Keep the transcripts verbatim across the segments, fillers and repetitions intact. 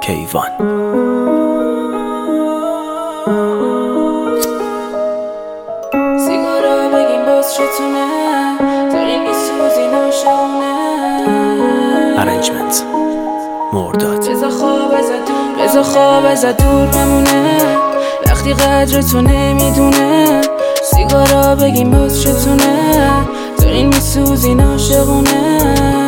کیوان. سیگارا بگیم باز چتونه دارین میسوزین عاشقونه. ارنجمنت مرداد. بذار خواب ازت دور بذار خواب ازت دور بمونه وقتی قدر تو نمیدونه. سیگارا بگیم باز چتونه دارین میسوزین عاشقونه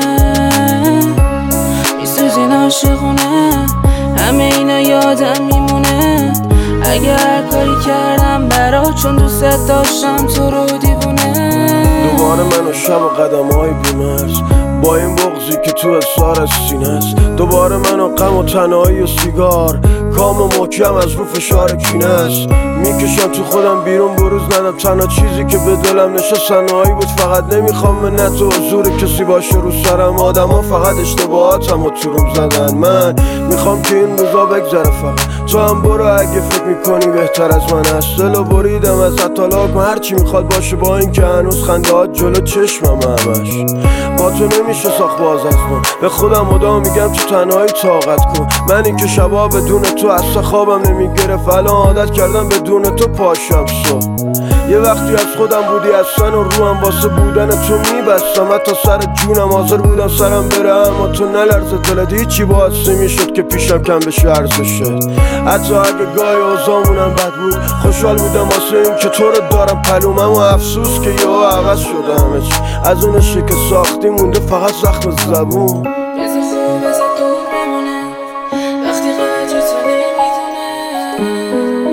میسوزین عاشقونه. همه اینا یادم میمونه اگه هر کاری کردم برات چون دوست داشتم تو رو دیوونه. دوباره من و شب و قدم های بیمرز با این بغضی که تو اصار از سینه است. دوباره من و غم و تنهایی و سیگار کام و محکم از رو فشار کینه است. میکشم تو خودم بیرون بروز ندم. تنها چیزی که به دلم نشست تنهایی بود. فقط نمیخوام منت و حضور کسی باشه رو سرم. آدم ها فقط اشتباهاتم و تو روم زدن. من میخوام که این روزا بگذره فقط. تو هم برو اگه فکر میکنی بهتر از من هست. دلو بریدم از اطلاق و هرچی میخواد باشه با این که هنوز خندهات جلو چشمم همش. با تو نمیشه ساخت باز از من. به خودم مدام میگم تو تنهایی طاقت کن. من این که شبا بدون تو اصلا خوابم نمیگرفت. الان عادت کردم بدون تو پاشم صبح. یه وقتی از خودم بودی اصلا و روم واسه بودن تو میبستم. حتی سر جونم حاضر بودم سرم بره اما تو نلرزه. دلت هیچی باعث میشد که پیشم کم بشه ارزشه. حتی اگه گاهی اوضاعمونم بد بود خوشحال بودم واسه این که تو رو دارم پلومم. و افسوس که یهو عوض شده همه چی. از اون عشقی که ساختی مونده فقط زخم زبون. بذار خواب ازت دور بمونه وقتی قدر تو نمیدونه.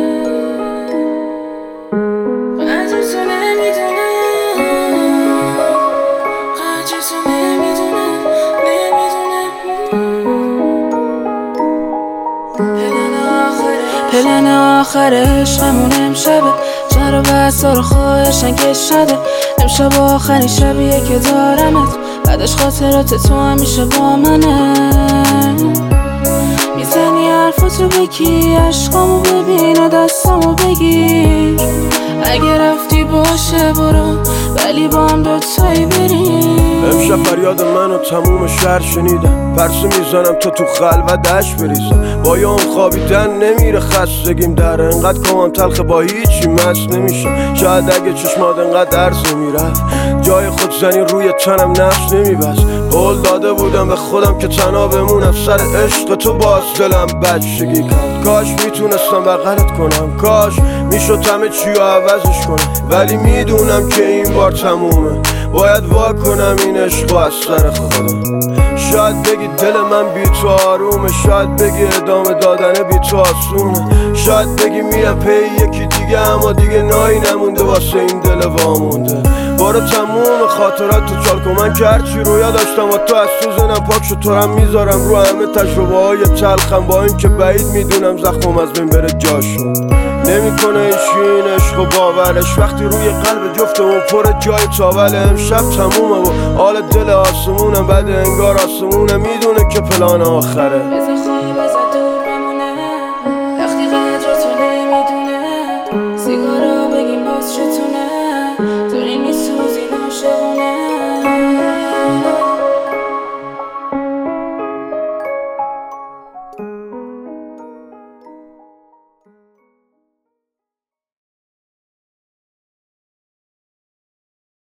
قدر تو نمیدونه قدر تو نمیدونه نمیدونه. پلن آخر عشقمون امشبه. چرا بحثا رو خواهشن که شده. امشب آخرین شبیه که دارمت. بعدش خاطرات تو همیشه با منه. میزنی حرفاتو بگی عشقامو ببین و دستامو بگیر. اگه رفتی باشه برو ولی با هم دوتایی بریم. امشب فریاد من و تموم شهر شنیدم. پرسه میزنم تا تو خلوت دشت بریزم. با یه اون خوابیدن نمیره خستگیم در. انقدر کامم تلخه با هیچی مست نمیشه. شاید اگه چشمات انقدر درز نمیرفت جای خودزنی روی تنم نفس نمیبست. قول داده بودم به خودم که تنها بمونم سر عشق تو. باز دلم بچگی کرد. کاش میتونستم بغلت کنم. کاش میشد همه چی رو عوضش کنم. ولی میدونم که این بار تمومه. باید وا کنم این عشق از سر خودم. شاید بگی دل من بی تو آرومه. شاید بگی ادامه دادن بی تو آسونه. شاید بگی میرم پی یکی دیگه اما دیگه نایی نمونده واسه این دل وامونده. بارو تموم خاطرات تو چال کن. من که هرچی رویا داشتم و تو از سوزنم پاک شد. تو هم میذارم رو همه تجربه های تلخم. با این که بعید میدونم زخمم از بین بره جاشون. نمیکنه ایشی این عشق و باورش وقتی روی قلب جفتمون پر جای تاوله. امشب تمومه و حال دل آسمونم بده انگار آسمونم میدونه که پلان آخره.